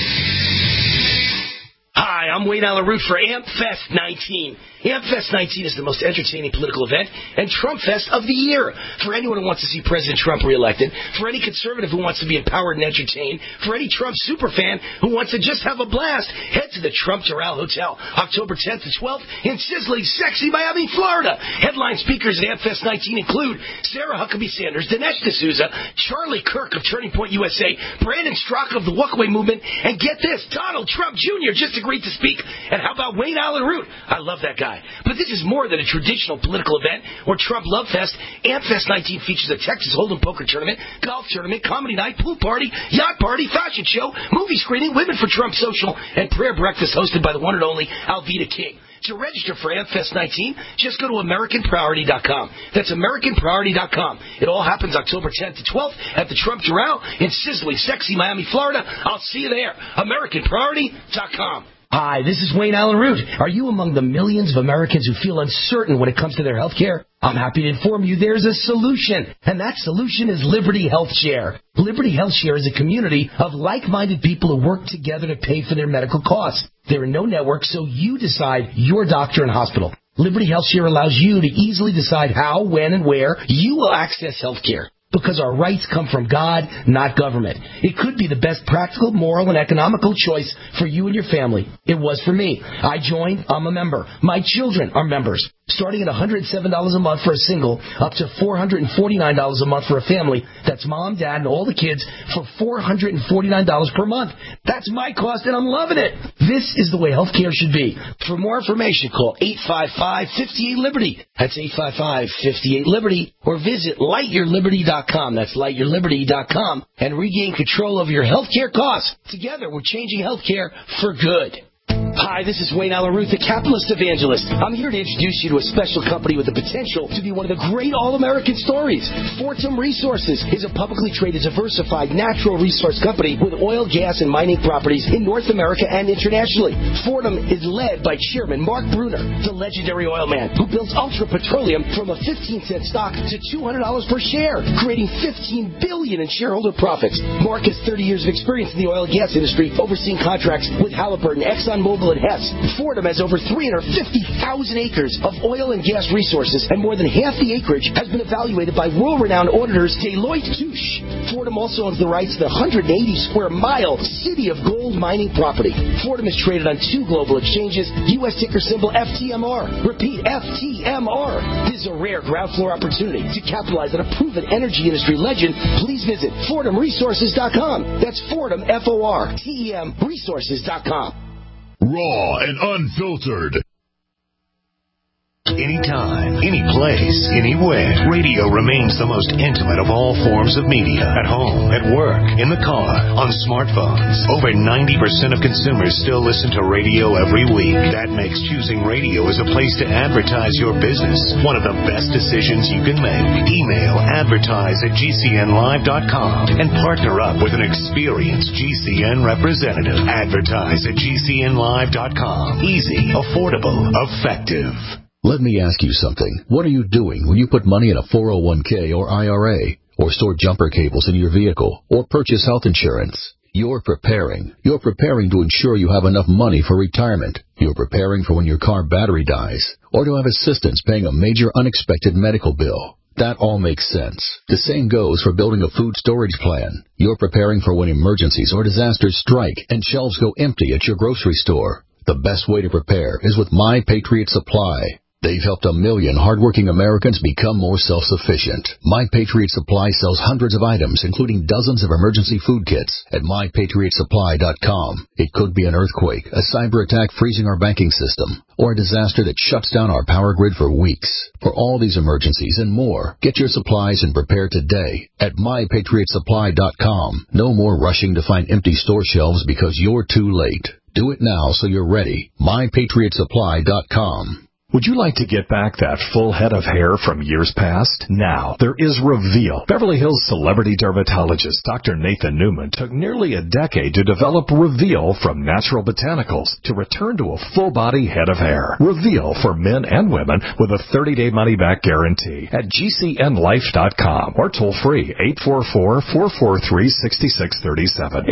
Hi, I'm Wayne Allen Root for AmpFest 19. AmpFest 19 is the most entertaining political event and Trump Fest of the year. For anyone who wants to see President Trump reelected, for any conservative who wants to be empowered and entertained, for any Trump superfan who wants to just have a blast, head to the Trump Doral Hotel, October 10th to 12th in sizzling, sexy Miami, Florida. Headline speakers at AmpFest 19 include Sarah Huckabee Sanders, Dinesh D'Souza, Charlie Kirk of Turning Point USA, Brandon Strzok of the Walkaway Movement, and get this, Donald Trump Jr. just agreed to speak. And how about Wayne Allen Root? I love that guy. But this is more than a traditional political event or Trump Love Fest. AmpFest 19 features a Texas Hold'em poker tournament, golf tournament, comedy night, pool party, yacht party, fashion show, movie screening, Women for Trump social, and prayer breakfast hosted by the one and only Alveda King. To register for AmpFest 19, just go to AmericanPriority.com. That's AmericanPriority.com. It all happens October 10th to 12th at the Trump Doral in sizzling, sexy Miami, Florida. I'll see you there. AmericanPriority.com. Hi, this is Wayne Allen Root. Are you among the millions of Americans who feel uncertain when it comes to their health care? I'm happy to inform you there's a solution, and that solution is Liberty Health Share. Liberty Health Share is a community of like-minded people who work together to pay for their medical costs. There are no networks, so you decide your doctor and hospital. Liberty Health Share allows you to easily decide how, when, and where you will access health care. Because our rights come from God, not government. It could be the best practical, moral, and economical choice for you and your family. It was for me. I joined. I'm a member. My children are members. Starting at $107 a month for a single, up to $449 a month for a family. That's mom, dad, and all the kids for $449 per month. That's my cost, and I'm loving it. This is the way healthcare should be. For more information, call 855-58-LIBERTY. That's 855-58-LIBERTY. Or visit lightyourliberty.com. That's lightyourliberty.com. And regain control over your healthcare costs. Together, we're changing healthcare for good. Hi, this is Wayne Allen Root, the capitalist evangelist. I'm here to introduce you to a special company with the potential to be one of the great all-American stories. Fortum Resources is a publicly traded, diversified natural resource company with oil, gas, and mining properties in North America and internationally. Fortum is led by Chairman Mark Brunner, the legendary oil man who built Ultra Petroleum from a 15-cent stock to $200 per share, creating $15 billion in shareholder profits. Mark has 30 years of experience in the oil and gas industry, overseeing contracts with Halliburton, ExxonMobil, and Hess. Fortum has over 350,000 acres of oil and gas resources, and more than half the acreage has been evaluated by world-renowned auditors Deloitte Touche. Fortum also owns the rights to the 180-square-mile City of Gold mining property. Fortum is traded on 2 global exchanges, U.S. ticker symbol FTMR. Repeat, FTMR. This is a rare ground floor opportunity to capitalize on a proven energy industry legend. Please visit FortumResources.com. That's Fortum, F-O-R-T-E-M, Resources.com. Raw and unfiltered. Any anytime, any place, anywhere. Radio remains the most intimate of all forms of media. At home, at work, in the car, on smartphones. Over 90% of consumers still listen to radio every week. That makes choosing radio as a place to advertise your business one of the best decisions you can make. Email advertise@gcnlive.com and partner up with an experienced GCN representative. Advertise at GCNlive.com. Easy, affordable, effective. Let me ask you something. What are you doing when you put money in a 401k or IRA, or store jumper cables in your vehicle, or purchase health insurance? You're preparing. You're preparing to ensure you have enough money for retirement. You're preparing for when your car battery dies, or to have assistance paying a major unexpected medical bill. That all makes sense. The same goes for building a food storage plan. You're preparing for when emergencies or disasters strike and shelves go empty at your grocery store. The best way to prepare is with My Patriot Supply. They've helped 1 million hardworking Americans become more self-sufficient. My Patriot Supply sells hundreds of items, including dozens of emergency food kits, at MyPatriotSupply.com. It could be an earthquake, a cyber attack freezing our banking system, or a disaster that shuts down our power grid for weeks. For all these emergencies and more, get your supplies and prepare today at MyPatriotSupply.com. No more rushing to find empty store shelves because you're too late. Do it now so you're ready. MyPatriotSupply.com. Would you like to get back that full head of hair from years past? Now, there is Reveal. Beverly Hills celebrity dermatologist Dr. Nathan Newman took nearly a decade to develop Reveal from natural botanicals to return to a full-body head of hair. Reveal for men and women with a 30-day money-back guarantee at GCNlife.com or toll-free 844-443-6637.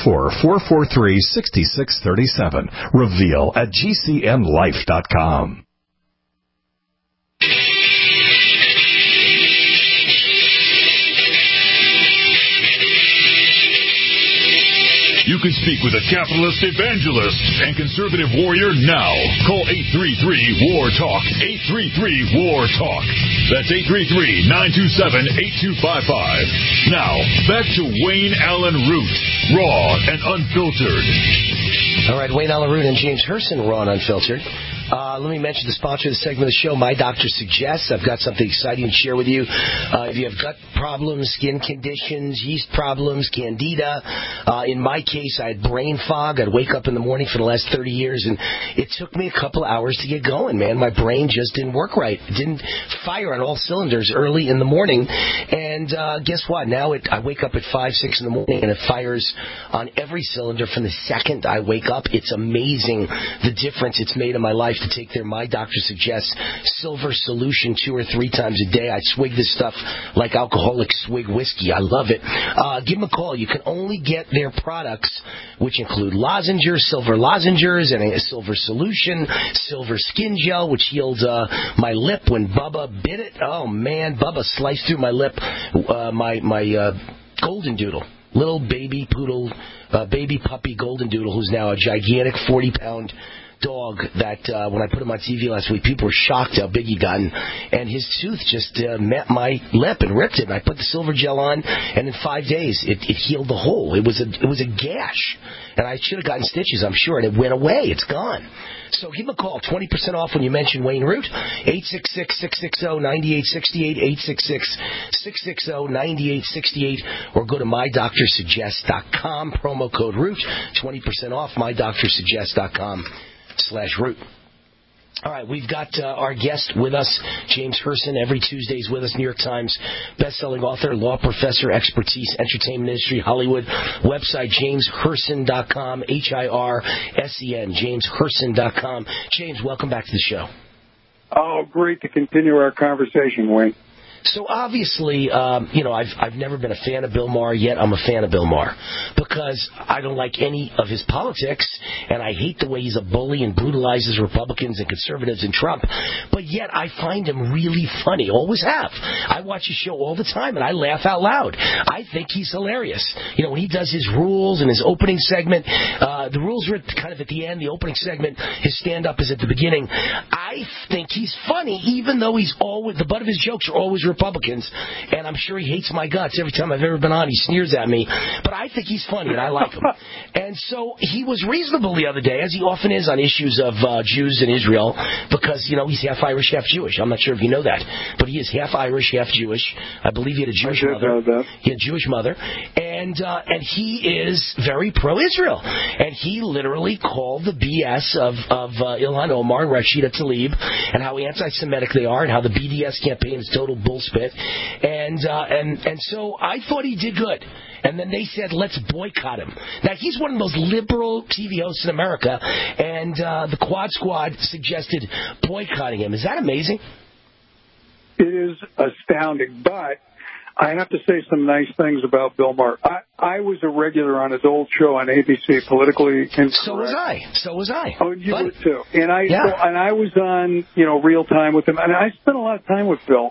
844-443-6637. Reveal at GCNlife.com. You can speak with a capitalist evangelist and conservative warrior now. Call 833-WAR-TALK. 833-WAR-TALK. That's 833-927-8255. Now, back to Wayne Allen Root, raw and unfiltered. All right, Wayne Allen Root and James Herson, raw and unfiltered. Let me mention the sponsor of the segment of the show, My Doctor Suggests. I've got something exciting to share with you. If you have gut problems, skin conditions, yeast problems, candida. In my case, I had brain fog. I'd wake up in the morning for the last 30 years, and it took me a couple hours to get going, man. My brain just didn't work right. It didn't fire on all cylinders early in the morning. And guess what? Now I wake up at 5, 6 in the morning, and it fires on every cylinder from the second I wake up. It's amazing the difference it's made in my life to take their My Doctor Suggests silver solution 2 or 3 times a day. I swig this stuff like alcoholics swig whiskey. I love it. Give them a call. You can only get their products, which include lozenges, silver lozenges, and a silver solution, silver skin gel, which healed my lip when Bubba bit it. Oh, man, Bubba sliced through my lip, my golden doodle. Little baby poodle, baby puppy golden doodle, who's now a gigantic 40-pound dog that when I put him on TV last week, people were shocked how big he got, and his tooth just met my lip and ripped it. And I put the silver gel on, and in 5 days it healed the hole. It was a gash, and I should have gotten stitches, I'm sure, and it went away. It's gone. So give him a call, 20% off when you mention Wayne Root, 866-660-9868, 866-660-9868, or go to MyDoctorSuggest.com, promo code Root, 20% off, MyDoctorSuggest.com/Root. All right, we've got our guest with us, James Herson, every Tuesday. He's with us, New York Times best-selling author, law professor, expertise, entertainment industry, Hollywood. Website, JamesHerson.com, HIRSEN, JamesHerson.com. James, welcome back to the show. Oh, great to continue our conversation, Wayne. So obviously, I've never been a fan of Bill Maher, yet I'm a fan of Bill Maher because I don't like any of his politics, and I hate the way he's a bully and brutalizes Republicans and conservatives and Trump, but yet I find him really funny, always have. I watch his show all the time, and I laugh out loud. I think he's hilarious. You know, when he does his rules and his opening segment, the rules are kind of at the end, the opening segment, his stand-up is at the beginning. I think he's funny, even though he's always, the butt of his jokes are always Republicans, and I'm sure he hates my guts. Every time I've ever been on, he sneers at me. But I think he's funny, and I like him. And so he was reasonable the other day, as he often is on issues of Jews in Israel, because, he's half Irish, half Jewish. I'm not sure if you know that, but he is half Irish, half Jewish. I believe he had a Jewish mother. He had a Jewish mother. And he is very pro-Israel. And he literally called the BS of Ilhan Omar and Rashida Tlaib and how anti-Semitic they are and how the BDS campaign is total bullspit. And so I thought he did good. And then they said, let's boycott him. Now, he's one of those liberal TV hosts in America, and the Quad Squad suggested boycotting him. Is that amazing? It is astounding, but I have to say some nice things about Bill Maher. I was a regular on his old show on ABC, Politically Incorrect. So was I. Oh, you were too. And I was on, real time with him, and I spent a lot of time with Bill.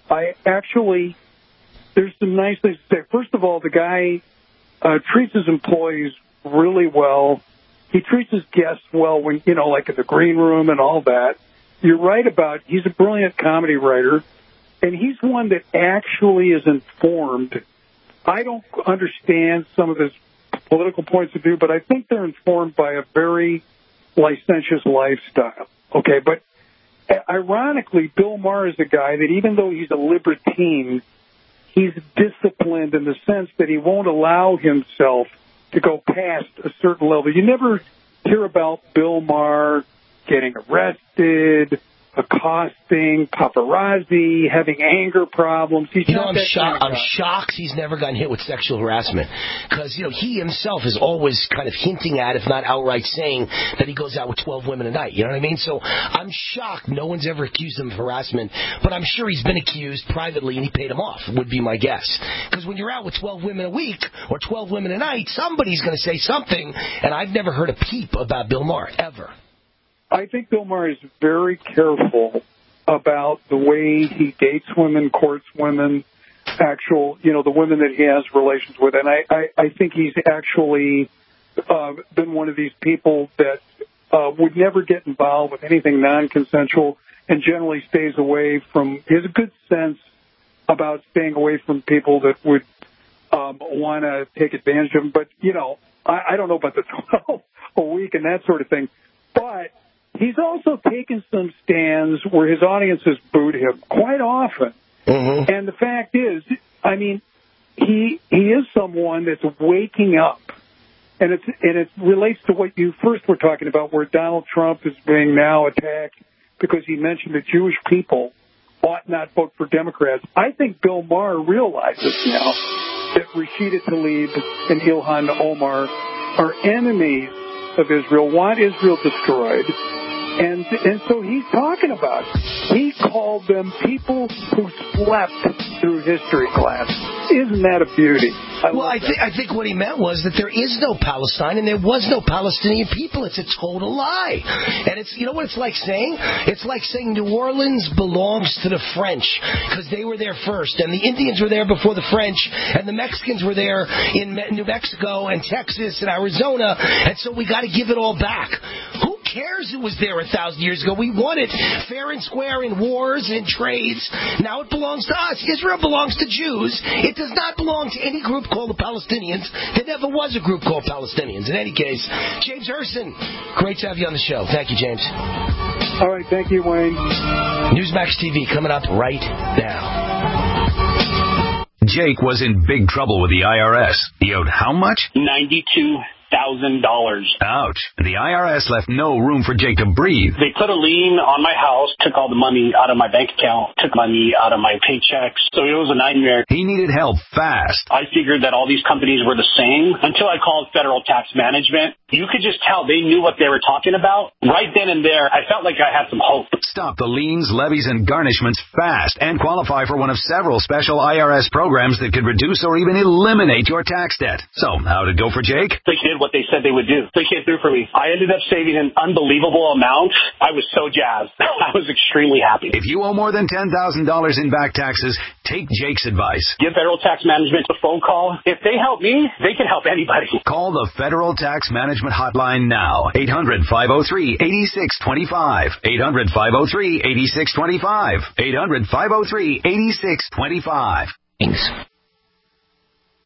There's some nice things to say. First of all, the guy treats his employees really well. He treats his guests well when, like in the green room and all that. You're right about he's a brilliant comedy writer, and he's one that actually is informed. I don't understand some of his political points of view, but I think they're informed by a very licentious lifestyle. Okay, but ironically, Bill Maher is a guy that even though he's a libertine, he's disciplined in the sense that he won't allow himself to go past a certain level. You never hear about Bill Maher getting arrested, accosting, paparazzi, having anger problems. I'm shocked he's never gotten hit with sexual harassment. Because, he himself is always kind of hinting at, if not outright saying, that he goes out with 12 women a night. You know what I mean? So I'm shocked no one's ever accused him of harassment. But I'm sure he's been accused privately and he paid him off, would be my guess. Because when you're out with 12 women a week or 12 women a night, somebody's going to say something. And I've never heard a peep about Bill Maher, ever. I think Bill Maher is very careful about the way he dates women, courts women, the women that he has relations with. And I think he's actually been one of these people that would never get involved with anything non-consensual and generally stays away from, he has a good sense about staying away from people that would want to take advantage of him. But, I don't know about the 12 a week and that sort of thing. But he's also taken some stands where his audience has booed him quite often. Mm-hmm. And the fact is, he is someone that's waking up. And it relates to what you first were talking about, where Donald Trump is being now attacked because he mentioned that Jewish people ought not vote for Democrats. I think Bill Maher realizes now that Rashida Tlaib and Ilhan Omar are enemies of Israel, want Israel destroyed, and so he's talking about it. He called them people who slept through history class. Isn't that a beauty? I think what he meant was that there is no Palestine and there was no Palestinian people. It's a total lie. And it's, what it's like saying? It's like saying New Orleans belongs to the French because they were there first, and the Indians were there before the French, and the Mexicans were there in New Mexico and Texas and Arizona, and so we got to give it all back. Who cares who was there 1,000 years ago? We won it fair and square in wars and trades. Now it belongs to us. Israel belongs to Jews. It does not belong to any group called the Palestinians. There never was a group called Palestinians. In any case, James Herson, great to have you on the show. Thank you, James. All right, thank you, Wayne. Newsmax TV coming up right now. Jake was in big trouble with the IRS. He owed how much? $92,000. Ouch. The IRS left no room for Jake to breathe. They put a lien on my house, took all the money out of my bank account, took money out of my paychecks. So it was a nightmare. He needed help fast. I figured that all these companies were the same until I called Federal Tax Management. You could just tell they knew what they were talking about. Right then and there, I felt like I had some hope. Stop the liens, levies, and garnishments fast and qualify for one of several special IRS programs that could reduce or even eliminate your tax debt. So, how'd it go for Jake? They did did what they said they would do. They came through for me. I ended up saving an unbelievable amount. I was so jazzed. I was extremely happy. If you owe more than $10,000 in back taxes, take Jake's advice. Give Federal Tax Management a phone call. If they help me, they can help anybody. Call the Federal Tax Management Hotline now. 800-503-8625. 800-503-8625. 800-503-8625.